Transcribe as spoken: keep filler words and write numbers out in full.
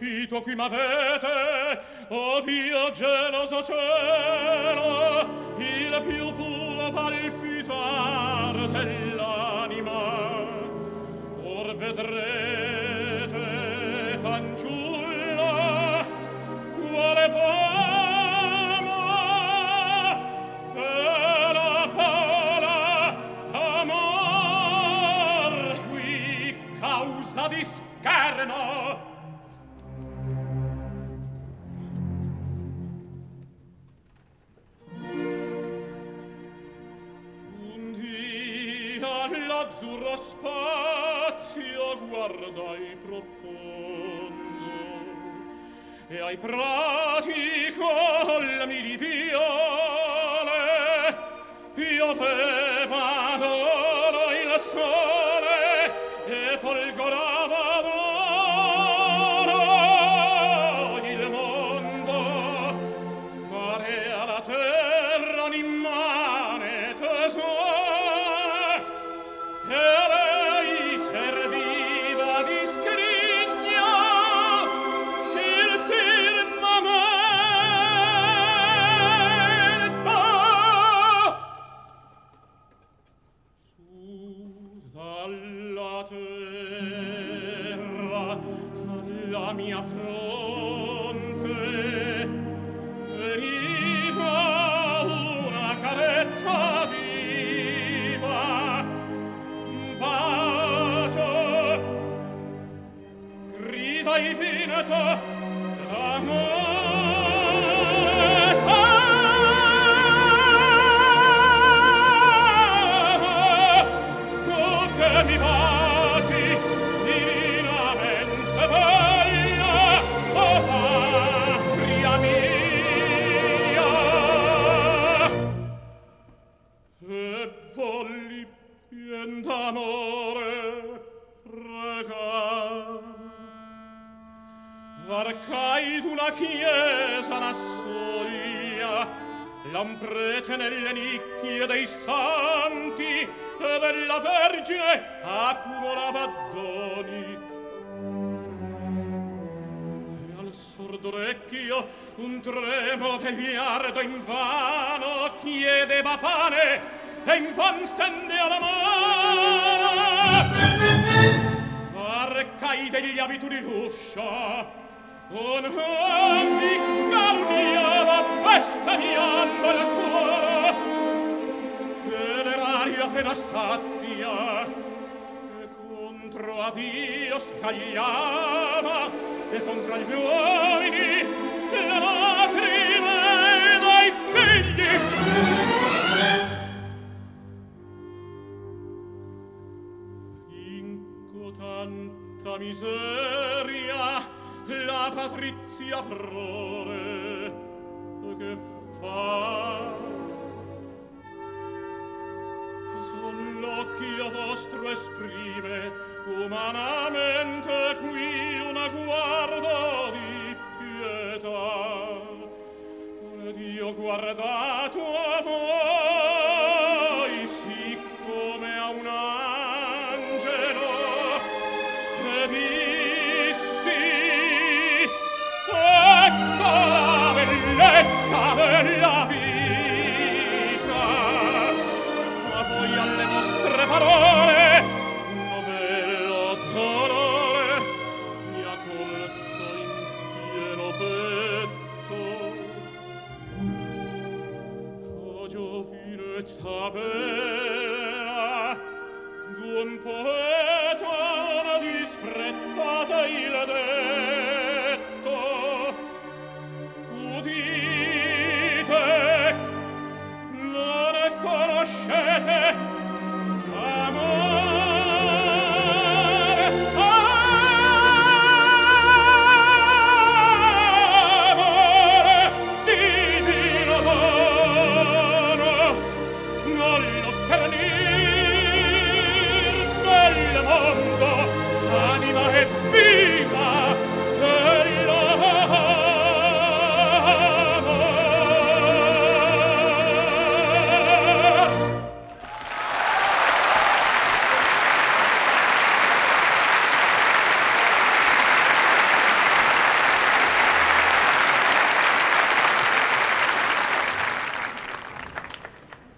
colpito qui m'avete, o Dio geloso cielo, il più puro palpitar dell'anima. Or vedrete, fanciulla, quale pomo e la pala amor qui causa di scherno. L'azzurro spazio guardai profondo e ai prati colmi di viole pioveva d'oro il sole e folgorava d'oro il mondo, parea la terra un'immane tesoro. E lei serviva di scrigno il firmamento. Su dalla terra alla mia fronte veniva una carezza viva, bacio, grida infinito d'amore. Tu che mi baci divinamente bella, oh patria mia, e volli pien d'amore pregar. Varcai d'una chiesa una soglia, lamprete nelle nicchie dei santi e della Vergine accumulava doni. E al sordo orecchio un tremolo vegliardo invano chiedeva pane e invan stendea la mano. Varcai degli abiti di l'uscio, un mi carniava bestemmiando il suo, che l'eraria appena stazia e contro a Dio scagliava e contro gli uomini le lacrime dei figli. Tanta miseria la patrizia prole che fa, son l'occhio vostro esprime umanamente qui una guardo di pietà. Ed io guardato a voi siccome a un angelo e dissi: ecco la bellezza della vita. Ma voi alle vostre parole novello dolore mi ha colto in pieno petto. O giovinetta bella d'un po'